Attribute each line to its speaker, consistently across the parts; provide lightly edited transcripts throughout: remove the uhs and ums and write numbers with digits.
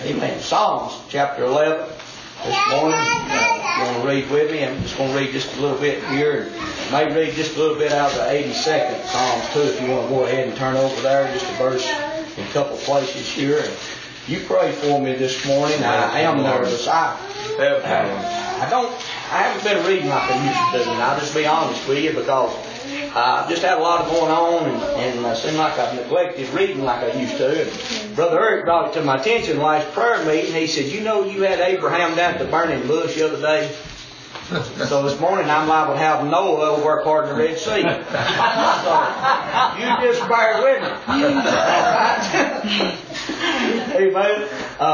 Speaker 1: Amen. Psalms chapter 11 this morning. If you want to read with me, I'm just going to read just a little bit here. And may read just a little bit out of the 82nd Psalms too, if you want to go ahead and turn over there, just a verse in a couple of places here. And you pray for me this morning. I am nervous. I haven't been reading like I used to, and I'll just be honest with you, because I've just had a lot going on, and it seemed like I've neglected reading like I used to. And Brother Eric brought it to my attention last prayer meeting. He said, "You know, you had Abraham down at the burning bush the other day." So this morning I'm liable to have Noah over there part of the Red Sea. So you just bear with me. Amen.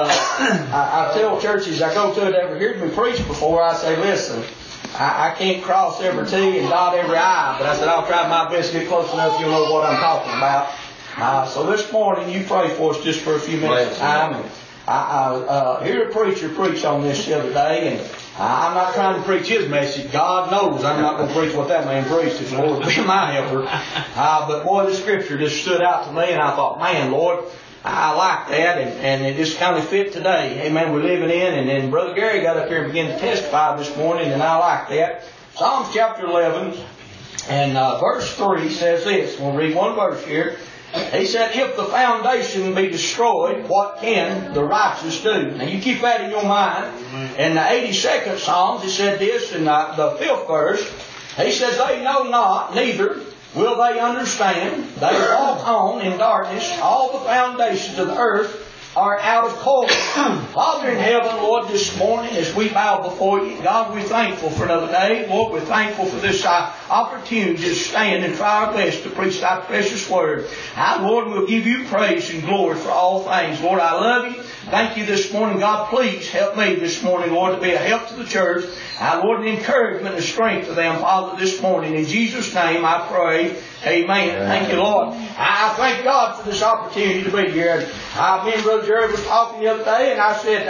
Speaker 1: I tell churches I go to that ever heard me preach before, I say, listen, I can't cross every T and dot every I, but I said I'll try my best to get close enough you'll know what I'm talking about. So this morning you pray for us just for a few minutes of time. And I heard a preacher preach on this the other day, and I'm not trying to preach his message. God knows I'm not going to preach what that man preached. It's Lord be my helper. But boy, the scripture just stood out to me, and I thought, man, Lord, I like that, and it just kind of fit today. Amen. We're living in, and then Brother Gary got up here and began to testify this morning, and I like that. Psalms chapter 11 and verse 3 says this. We'll read one verse here. He said, "If the foundation be destroyed, what can the righteous do?" Now you keep that in your mind. In the 82nd Psalms, he said this in the 5th verse. He says, "They know not, neither will they understand. They walk on in darkness. All the foundations of the earth are out of course." Father in heaven, Lord, this morning as we bow before you, God, we're thankful for another day. Lord, we're thankful for this opportunity to stand and try our best to preach thy precious word. Lord, we'll give you praise and glory for all things. Lord, I love you. Thank you this morning. God, please help me this morning, Lord, to be a help to the church. Lord, an encouragement and strength to them, Father, this morning. In Jesus' name I pray. Amen. Thank you, Lord. I thank God for this opportunity to be here. Me and Brother Jerry was talking the other day, and I said,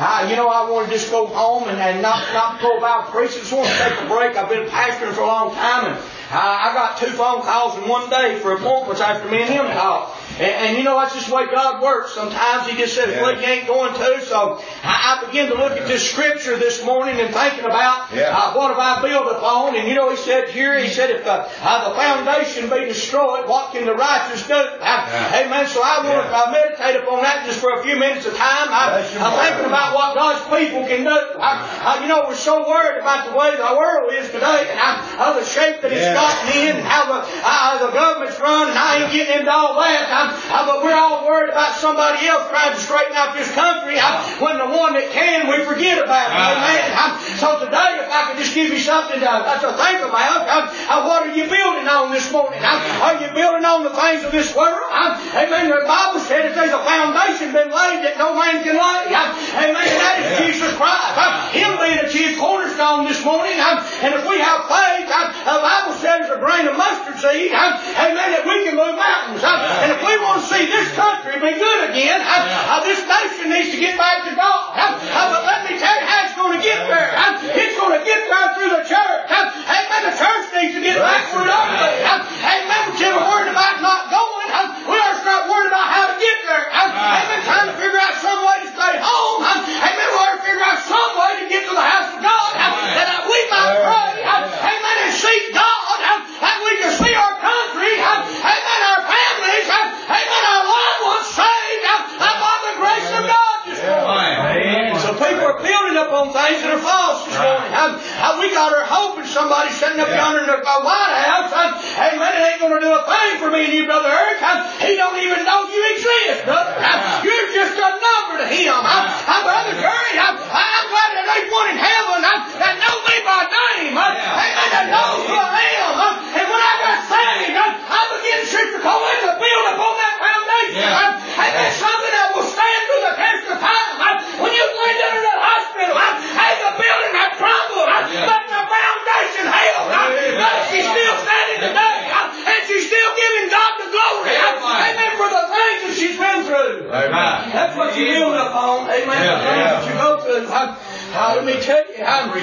Speaker 1: I want to just go home and not go about preaching. I just want to take a break. I've been pastoring for a long time, and I got 2 phone calls in one day for appointments after me and him talked. And that's just the way God works. Sometimes He just says, well, you ain't going to. So I began to look at this scripture this morning and thinking about what have I built upon. And He said here, He said, if the foundation be destroyed, what can the righteous do? Amen. So I want to meditate upon that just for a few minutes of time. I'm thinking about what God's people can do. We're so worried about the way the world is today, and how the shape that it's gotten in, and how the government's run, and I ain't getting into all that. But we're all worried about somebody else trying to straighten out this country when the one that can, we forget about. Amen. So today, if I could just give you something to think about, what are you building on this morning? Are you building on the things of this world? Amen. The Bible said that there's a foundation been laid that no man can lay. Amen. And that is Jesus Christ. Him being a chief cornerstone this morning. And if we have faith, the Bible says a grain of mustard seed, amen, that we can move mountains. And if we want to see this country be good again, this nation needs to get back to God. But let me tell you how it's going to get there. It's going to get there through the church. Amen. The church needs to get back where it ought to be. Amen. But you're worried about not going. We ought to start worrying about how to get there. Amen. Trying to figure out some way to stay home. Amen. We ought to figure out some way to get to the house of God. That we might pray. Amen. And seek God. That we can see our country. Amen. Our families. Amen. Our loved ones saved. By the grace of God this morning. So people are building up on things that are false this morning. We got our hope in somebody sitting up yonder in the White House. Amen. It ain't going to do a thing for me and you, Brother Eric. He don't even know you exist, brother. You're just a number to him. Brother Jerry, I'm glad that there's one in heaven that knows me by name. Amen. That knows who I am. And when I got saved, I began to go in to build upon that foundation. Amen. Something that will stand through the test of time. When you went into the hospital, the building had crumbled, but the foundation held. She's still standing today, and she's still giving God the glory. Amen. For the things that she's been through. That's what you build upon. Amen. The things that you go through. Let me tell you,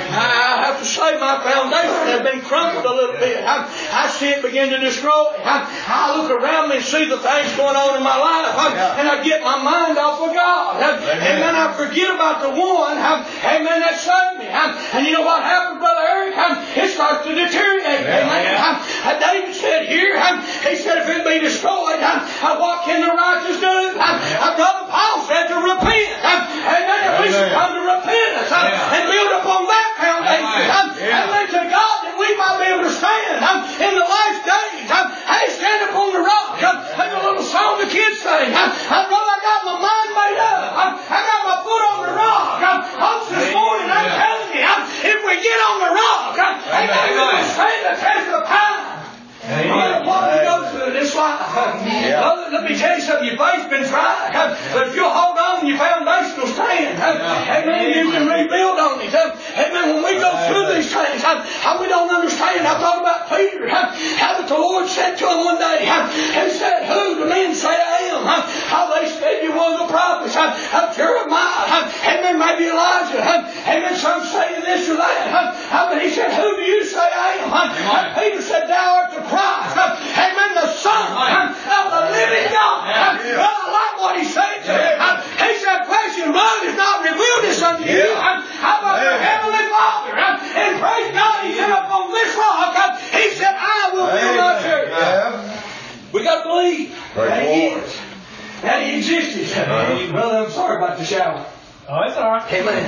Speaker 1: I have to say my foundation has been crumbled a little bit. I see it begin to destroy. I look around me and see the things going on in my life, and I get my mind off of God. Amen. I forget about the one, amen, that saved me. And you know what happened, Brother Eric? It starts to deteriorate. Amen. David said here, he said, if it be destroyed, what can the righteous do? Brother Paul said to repent. Amen. If we should come to repentance and build upon that foundation, amen, to God, that we might be able to stand in the last days. Hey, stand upon the rock. There's a little song the kids sing. Brother, I got my mind made up. I got my foot on the rock. Folks, this morning I'm telling you, if we get on the rock, amen, we will stand the test of time. What we go through this life. Let me tell you something. Your faith's been tried. But if you'll hold on, your foundation will stand. Amen. You can rebuild on it. Amen. When we go through these things, how we don't understand. I thought about Peter. How that the Lord said to him one day, He said, who do men say I am? How they said you was a prophet. Jeremiah. Amen. Maybe Elijah. Amen. Some say this or that. But he said, who do you say I am? Peter said, thou art the Christ. Amen. The Son of the living God. I like what he said to him. He said, flesh and blood has not revealed this unto you. How about the Heavenly Father? And praise God, he said, upon this rock, he said, I will build my church. We got to believe that he is. That he exists. Brother, I'm sorry about the shower.
Speaker 2: Oh, it's all right.
Speaker 1: Amen.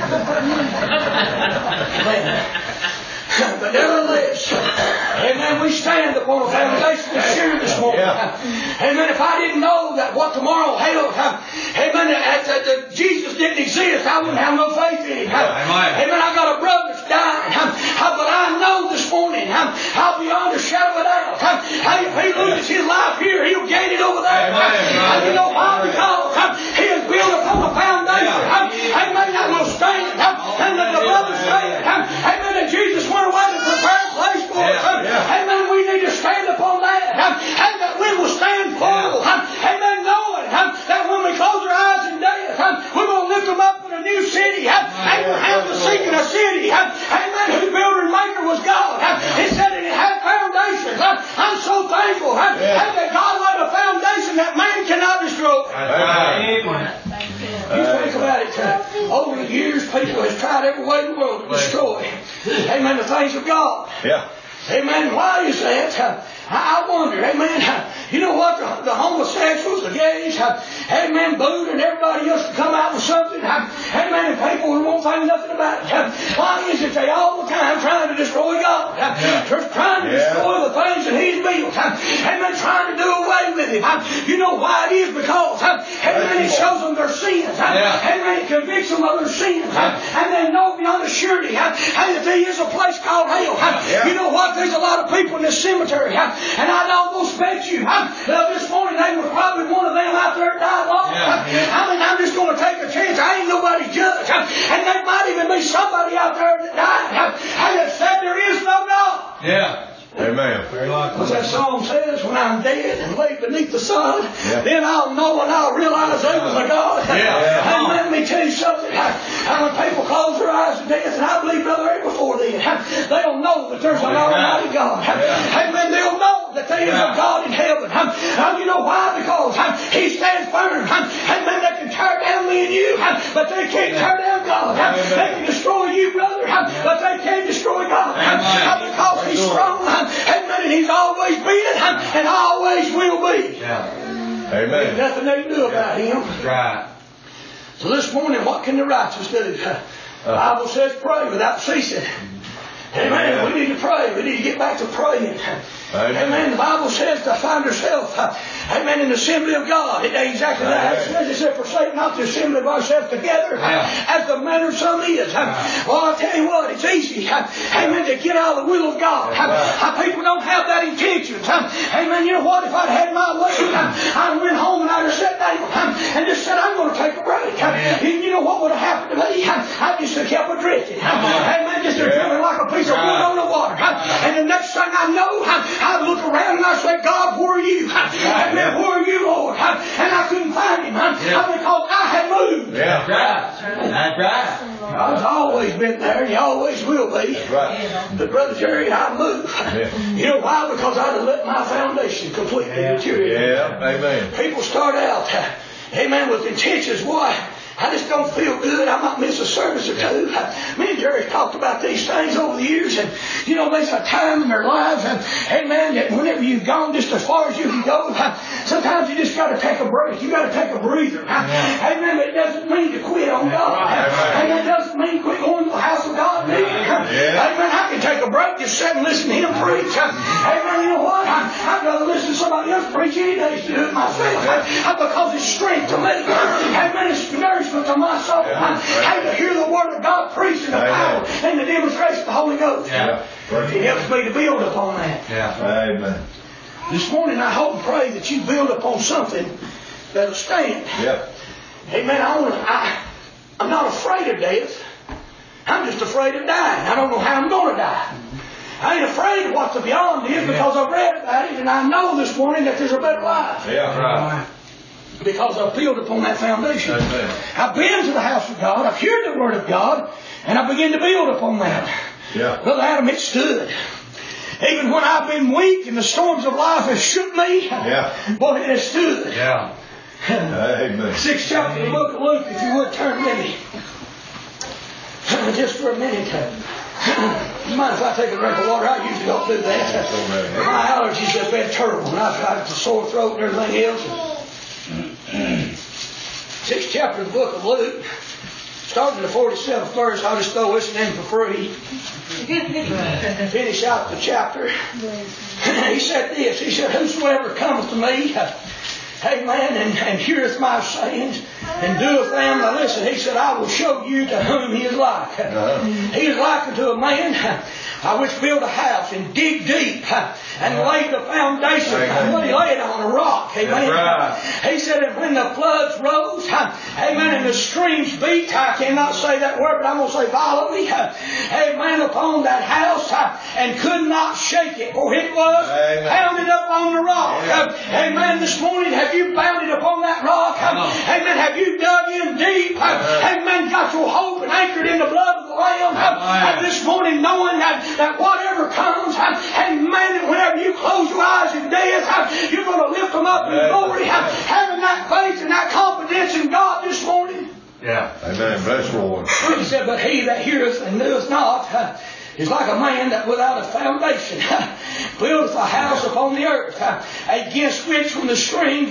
Speaker 1: Amen. But nevertheless, amen, we stand upon a foundation of sure this morning. Amen. If I didn't know that what tomorrow held, amen, that Jesus didn't exist, I wouldn't have no faith in Him. Amen. I got a brother that's dying. But I know this morning, I'll be beyond a shadow of a doubt. If he loses his life here, he'll gain it over there. And you know why? Because he is built upon a foundation. Amen. That will stand. And that the brothers stand. Amen. And Jesus went away to prepare a place for us. Amen. We need to stand upon that. And that we will stand full. Amen. Knowing that when we close our eyes in death, we're going to lift them up in a new city. Abraham was seeking a city. Amen. Whose builder and maker was God. He said it had foundations. I'm so thankful. That God laid a foundation that man cannot destroy. You think about it. Over the years, people have tried every way in the world to destroy. Amen. The things of God. Amen. Why is that? I wonder, amen. You know what? The homosexuals, the gays, amen, Buddha and everybody else to come out with something. Amen. And people who won't think nothing about it. Why is it they all the time trying to destroy God? They're trying to destroy the things that He's built. Amen. Trying to do away with Him. You know why it is? Because, amen, it shows them their sins. Amen. It convicts them of their sins. And they know beyond a surety, that there is a place called hell. You know what? There's a lot of people in this cemetery. And I don't suspect you. This morning they were probably one of them out there that died long. I mean, I'm just going to take a chance. I ain't nobody's judge. And there might even be somebody out there that died. And that said there is no God.
Speaker 3: Amen.
Speaker 1: As that song says, when I'm dead and laid beneath the sun, then I'll know and I'll realize there was a God. And let me tell you something. When people close their eyes to death, and I believe Brother Eric before then, they'll know that there's an almighty God. Amen. They'll know that there is a God in heaven. You know why? Because He stands firm. Amen. They can tear down me and you, but they can't tear down God. They can destroy you, brother, but they can't destroy God. Because He's strong. Amen. And He's always been and always will be.
Speaker 3: Amen.
Speaker 1: There's nothing they can do about Him.
Speaker 2: Right.
Speaker 1: So this morning, what can the righteous do? The Bible says pray without ceasing. Amen. We need to pray. We need to get back to praying. Amen. The Bible says to find yourself, amen, in the assembly of God. It ain't exactly that. It says, forsake not the assembly of ourselves together, as the manner of some is. Well, I'll tell you what, it's easy, amen, to get out of the will of God. People don't have that intention. Amen. You know what? If I'd had my way, I'd went home and I'd have sat down and just said, I'm going to take a break. And you know what would have happened to me? I just have kept drifting. Amen. Just drifting like a piece of wood on the water. And the next thing I know, I'd look around and I'd say, God, where are you? Amen. Where are you, Lord? And I couldn't find Him. Because I had moved.
Speaker 2: That's right.
Speaker 1: God's always been there and He always will be. But Brother Jerry, I moved. You know why? Because I'd have let my foundation completely deteriorate.
Speaker 3: Amen.
Speaker 1: People start out, amen, with intentions. Why? I just don't feel good. I might miss a service or two. Me and Jerry talked about these things over the years, and there's a time in their lives, and amen, that whenever you've gone just as far as you can go, sometimes you just got to take a break. You got to take a breather. Amen. It doesn't mean to quit on God. Amen. It doesn't mean quit going to the house of God. Amen. I can take a break, just sit and listen to him preach. Amen. You know what? I'd rather listen to somebody else preach any day to do it myself, because it's strength to me. Amen. It's nourishment to my soul. I to hear the Word of God preached in the power and the demonstration of the Holy Ghost. It helps me to build upon that.
Speaker 3: Amen.
Speaker 1: This morning I hope and pray that you build upon something that'll stand. Amen. I'm not afraid of death. I'm just afraid of dying. I don't know how I'm going to die. I ain't afraid of what the beyond is, because I've read about it, and I know this morning that there's a better life. Because I've built upon that foundation. I've been to the house of God, I've heard the Word of God, and I begin to build upon that. Brother Adam, it stood. Even when I've been weak and the storms of life have shook me, boy, it has stood. Amen. 6th chapter of the book of Luke, if you would turn with me. Just for a minute. You mind if I take a drink of water? I usually don't do that. My allergies have been terrible, and I've got a sore throat and everything else. 6th chapter of the book of Luke, starting the 47th verse. I'll just throw this in for free. Finish out the chapter. He said this. He said, "Whosoever cometh to me, amen, and heareth my sayings, and doeth them." Now listen, he said, "I will show you to whom he is like." He is like unto a man which built a house and dig deep and laid the foundation. What he laid on a rock. Amen. He said, "And when the floods rose, amen, and the streams beat," I cannot say that word, but I'm going to say violently, amen, upon that house, and could not shake it, for it was pounded up on the rock. Amen. This morning, have you bounded upon that rock? Amen. Have you dug in deep? Amen. Got your hope and anchored in the blood of the Lamb? And this morning, knowing that whatever comes, amen, whenever you close your eyes in death, you're going to lift them up in glory. Having that faith and that confidence in God this morning.
Speaker 3: Amen. Bless the Lord.
Speaker 1: He said, "But he that heareth and doeth not is like a man that without a foundation buildeth a house upon the earth, against which when the stream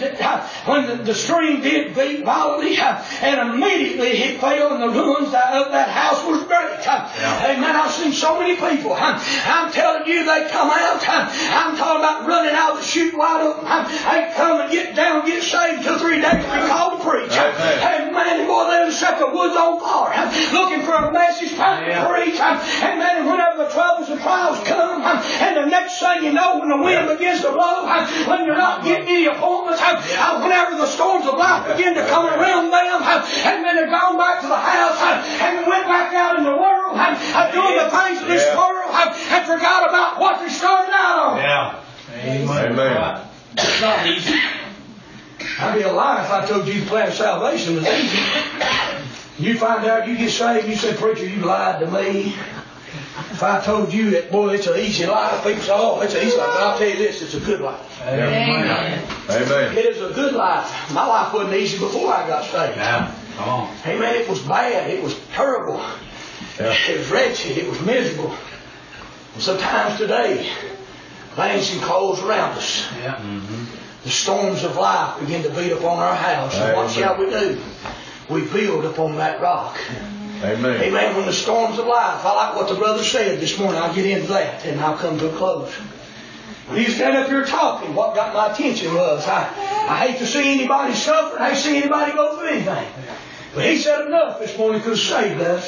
Speaker 1: did beat violently, and immediately it fell, and the ruins of that house was great." Amen. I've seen so many people. I'm telling you, they come out. I'm talking about running out of the chute wide open. They come and get down, get saved 2 or 3 days to be called to preach. Amen. And boy, they'll set the woods on fire, looking for a message, time to preach. Amen. Whenever the troubles and trials come, and the next thing you know, when the wind begins to blow, when you're not getting any appointments, whenever the storms of life begin to come around them, and then they're gone back to the house, and went back out in the world, doing the things of this world, and forgot about what they started out on.
Speaker 3: Amen.
Speaker 1: It's not easy. I'd be a lie if I told you the plan of salvation was easy. You find out you get saved, you say, "Preacher, you lied to me." If I told you that, boy, it's an easy life, people say, "Oh, it's an easy life." But I'll tell you this, it's a good life.
Speaker 3: Amen.
Speaker 1: It is a good life. My life wasn't easy before I got saved.
Speaker 2: Come on.
Speaker 1: Amen. It was bad. It was terrible. It was wretched. It was miserable. And sometimes today, things can close around us. The storms of life begin to beat upon our house. And what shall we do? We build upon that rock.
Speaker 3: Amen.
Speaker 1: Amen. When the storms of life, I like what the brother said this morning. I'll get into that and I'll come to a close. When you stand up here talking, what got my attention was, I hate to see anybody suffer. I hate to see anybody go through anything. But he said enough this morning could have saved us.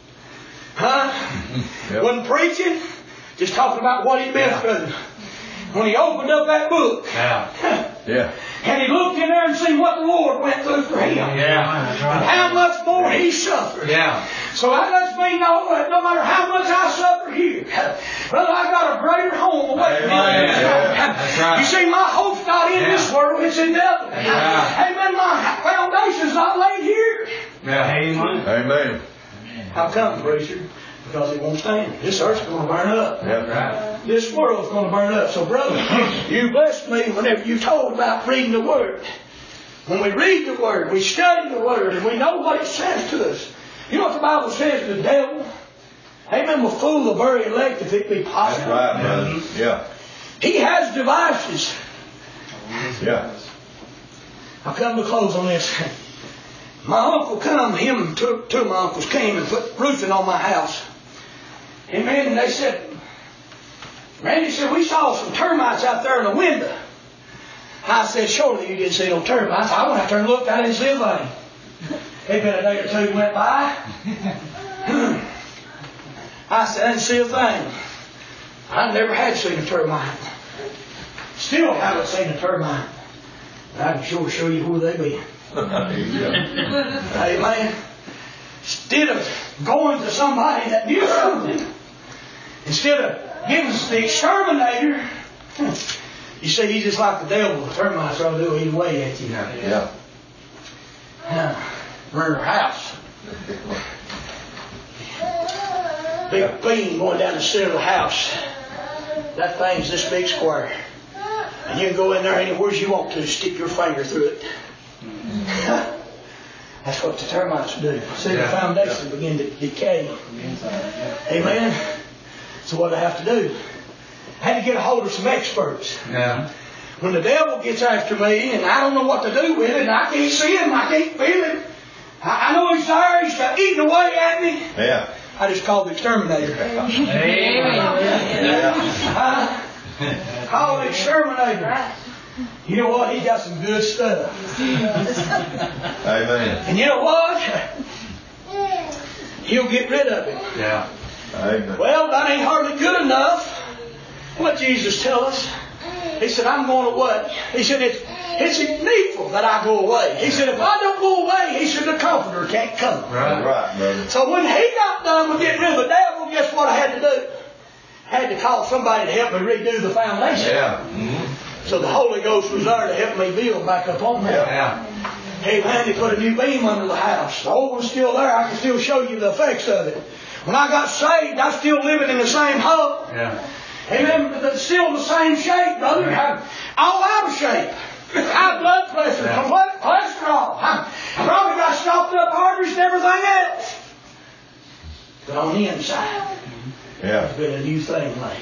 Speaker 1: Wasn't preaching, just talking about what he'd been through. When he opened up that book, and he looked in there and seen what the Lord went through for him, and how much more he suffered. So that lets me know that no matter how much I suffer here, brother, I got a greater home away from me. You see, my hope's not in this world, it's in the other. Amen. My foundation's not laid here.
Speaker 3: Amen.
Speaker 1: How come, preacher? Because it won't stand. This earth's going to burn up. This world's going to burn up. So, brother, you blessed me whenever you told about reading the Word. When we read the Word, we study the Word, and we know what it says to us. You know what the Bible says? The devil, amen, will fool the very elect if it be possible.
Speaker 3: That's right, brother. Yeah.
Speaker 1: He has devices.
Speaker 3: Yeah.
Speaker 1: I'll come to close on this. My uncle come, two of my uncles came and put roofing on my house. Amen. And they said, Randy said, we saw some termites out there in the window. I said, surely you didn't see no termites. I went out there and looked, I didn't see a thing. They'd been a day or two went by. I said, I didn't see a thing. I never had seen a termite. Still haven't seen a termite. But I can sure show you who they be. Amen. Instead of going to somebody that knew something, instead of giving us the exterminator, you see, he's just like the devil. The termites will do either way at you.
Speaker 3: Yeah.
Speaker 1: We're in our house. Big beam going down the center of the house. That thing's this big square. And you can go in there anywhere you want to, stick your finger through it. That's what the termites do. See, the foundation begin to decay. Amen. So what I have to do? I had to get a hold of some experts.
Speaker 2: Yeah.
Speaker 1: When the devil gets after me and I don't know what to do with it, and I can't see him, I can't feel him, I know he's there, he's eating away at me.
Speaker 3: Yeah.
Speaker 1: I just called the exterminator. Call the exterminator. You know what? He got some good stuff.
Speaker 3: Amen.
Speaker 1: And you know what? He'll get rid of it.
Speaker 2: Yeah.
Speaker 3: Amen.
Speaker 1: Well, that ain't hardly good enough. What Jesus tell us? He said, I'm going away. He said, it's needful that I go away. He said, if I don't go away, he said, the Comforter can't come.
Speaker 3: Right, brother.
Speaker 1: So when he got done with getting rid of the devil, guess what I had to do? I had to call somebody to help me redo the foundation.
Speaker 3: Yeah. Mm-hmm.
Speaker 1: So the Holy Ghost was there to help me build back up on that.
Speaker 2: Yeah.
Speaker 1: Amen. They put a new beam under the house. The old one's still there. I can still show you the effects of it. When I got saved, I was still living in the same hole.
Speaker 2: Yeah.
Speaker 1: Amen. But it's still the same shape, brother. I'm all out of shape. High blood pressure, cholesterol. I probably got stopped up arteries and everything else. But on the inside, there's been a new thing made.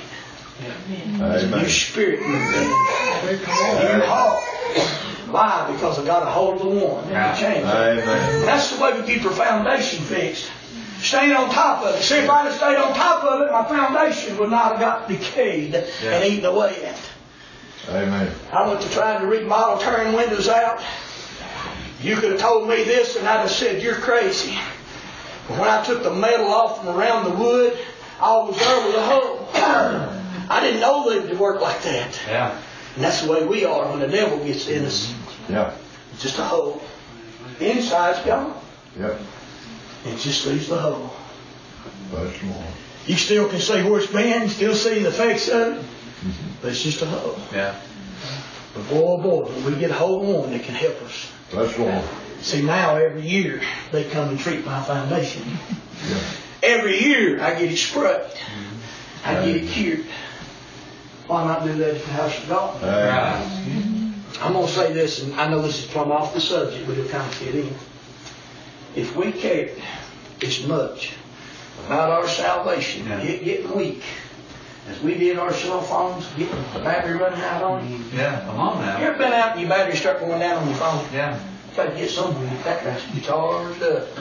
Speaker 1: A new spirit moved in. A new heart. Why? Because I got a hold of the one. And changed it. That's the way we keep our foundation fixed. Staying on top of it. See, if I'd have stayed on top of it, my foundation would not have got decayed and eaten away at.
Speaker 3: Amen.
Speaker 1: I went to trying to remodel, tearing windows out. You could have told me this and I'd have said, you're crazy. But when I took the metal off from around the wood, all was there was a hole. I didn't know they would work like that.
Speaker 2: Yeah.
Speaker 1: And that's the way we are when the devil gets in us.
Speaker 3: Yeah.
Speaker 1: It's just a hole. The inside's gone.
Speaker 3: Yep.
Speaker 1: It just leaves the hole.
Speaker 3: That's more.
Speaker 1: You still can see where it's been, you still see the effects of it, but it's just a hole.
Speaker 2: Yeah.
Speaker 1: But boy, when we get a hold of one that can help us.
Speaker 3: That's more.
Speaker 1: See, now every year they come and treat my foundation.
Speaker 3: Yeah.
Speaker 1: Every year I get it sprayed. I get it cured. Why not do that at the house of God? I'm going to say this, and I know this is plumb off the subject, but it'll kind of fit in. If we cared as much about our salvation, getting weak, as we did our cell phones, getting the battery running out on you.
Speaker 2: Yeah, come on now.
Speaker 1: You ever been out and your battery start going down on your phone?
Speaker 2: Yeah.
Speaker 1: Try to get somewhere to get that battery charged up.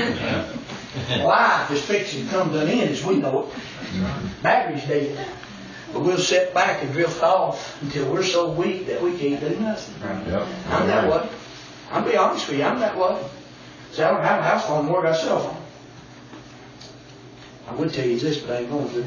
Speaker 1: Life is fixing to come to an end as we know it. Battery's dead. But we'll sit back and drift off until we're so weak that we can't do nothing.
Speaker 3: Yep.
Speaker 1: I'm that way. I'll be honest with you, I'm that way. See, I don't have a house phone anymore, I got a cell phone. I would tell you this, but I ain't going to.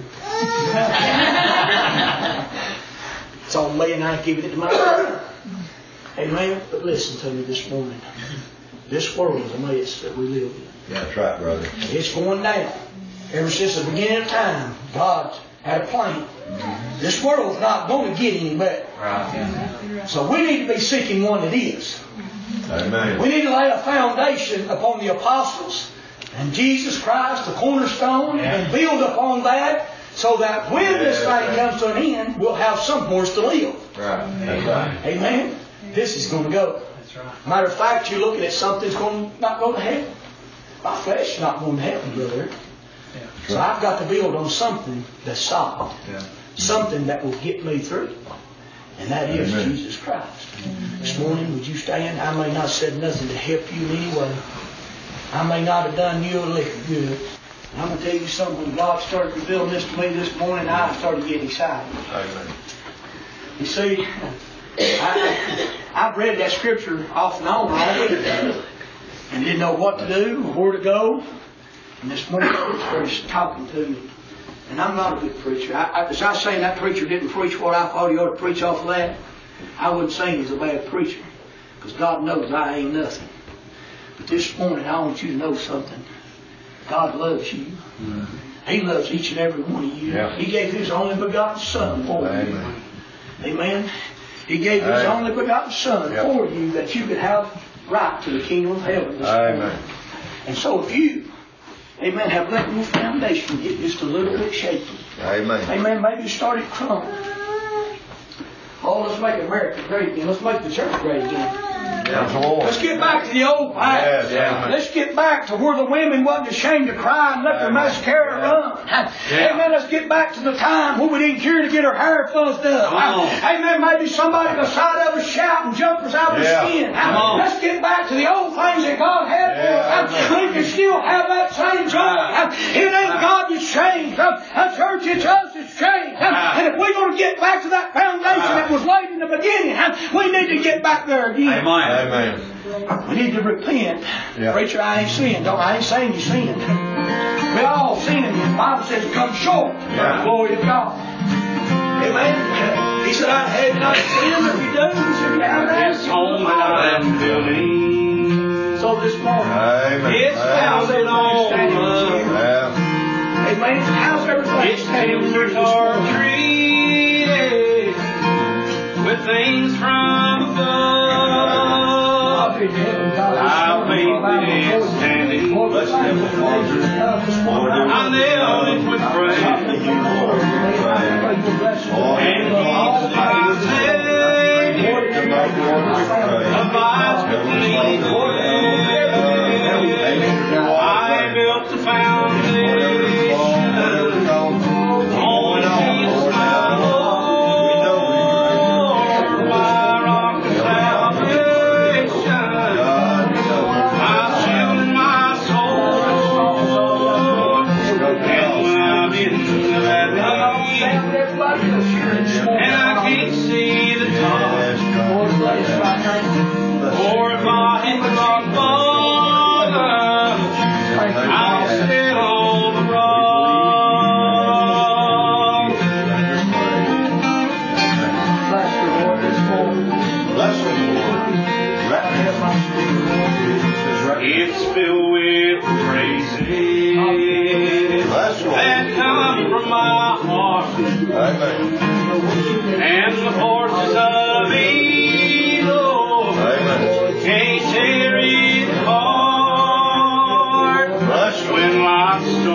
Speaker 1: It's on me and I ain't giving it to my brother. Amen? But listen to me this morning. This world is a mess that we live in.
Speaker 3: Yeah, that's right, brother.
Speaker 1: It's going down. Ever since the beginning of time, God had a plan. This world's not going to get any better.
Speaker 2: Right.
Speaker 1: So we need to be seeking one that is.
Speaker 3: Amen.
Speaker 1: We need to lay a foundation upon the apostles and Jesus Christ, the cornerstone, and build upon that so that when this thing comes to an end, we'll have somewhere to live.
Speaker 2: Right.
Speaker 3: That's right.
Speaker 1: Amen? This is going to go. Matter of fact, you're looking at something that's not going to heaven. My flesh is not going to heaven, brother. So I've got to build on something that's solid. Something that will get me through. And that is Jesus Christ. This morning, would you stand? I may not have said nothing to help you in any way. I may not have done you a lick of good. I'm going to tell you something. When God started revealing this to me this morning, I started getting excited.
Speaker 3: Amen.
Speaker 1: You see, I've read that scripture off and on all week and didn't know what to do or where to go. And this morning, the Holy Spirit's talking to me. And I'm not a good preacher. As I was saying, that preacher didn't preach what I thought he ought to preach off of that. I wouldn't say he's a bad preacher, because God knows I ain't nothing. But this morning, I want you to know something. God loves you. He loves each and every one of you.
Speaker 3: Yeah.
Speaker 1: He gave His only begotten Son for you. Amen. He gave His only begotten Son for you, that you could have right to the kingdom of heaven this morning. And so if you, amen, have let your foundation get just a little bit shaky.
Speaker 3: Amen.
Speaker 1: Amen. Maybe you started crumbling. Oh, let's make America great again. Let's make the church great again. Let's get back to the old path. Let's get back to where the women wasn't ashamed to cry and let their mascara run. Amen. Let's get back to the time when we didn't care to get our hair fuzzed up. Amen. Maybe somebody beside of us shout and jump us out of the skin. Let's get back to the old things that God had for us. We can still have that same joy. It ain't God that's changed. Church, it's us that's changed. And if we're going to get back to that foundation that was laid in the beginning, we need to get back there again.
Speaker 3: Amen.
Speaker 1: We need to repent. Preacher, I ain't sinned. I ain't saying you sinned. We all sinned. The Bible says come short. Glory to God. Amen. He said, I have not sinned. If you do, he said,
Speaker 4: This home that I am building.
Speaker 1: So this morning,
Speaker 4: It's founded on love.
Speaker 1: amen. How's everything?
Speaker 4: Its timbers are treated with things from above. I made this standing. I nailed it with praise. And He's my Savior. Abides with me. I built the foundation on Jesus my Lord, my rock of salvation, my shield and my sword. And when I'm in the valley and I can't see the top, or if I hit the rock bottom, I'll stand on the rock. It's filled with praises that come from my heart, and the forces of evil can't tear it apart. When life's storm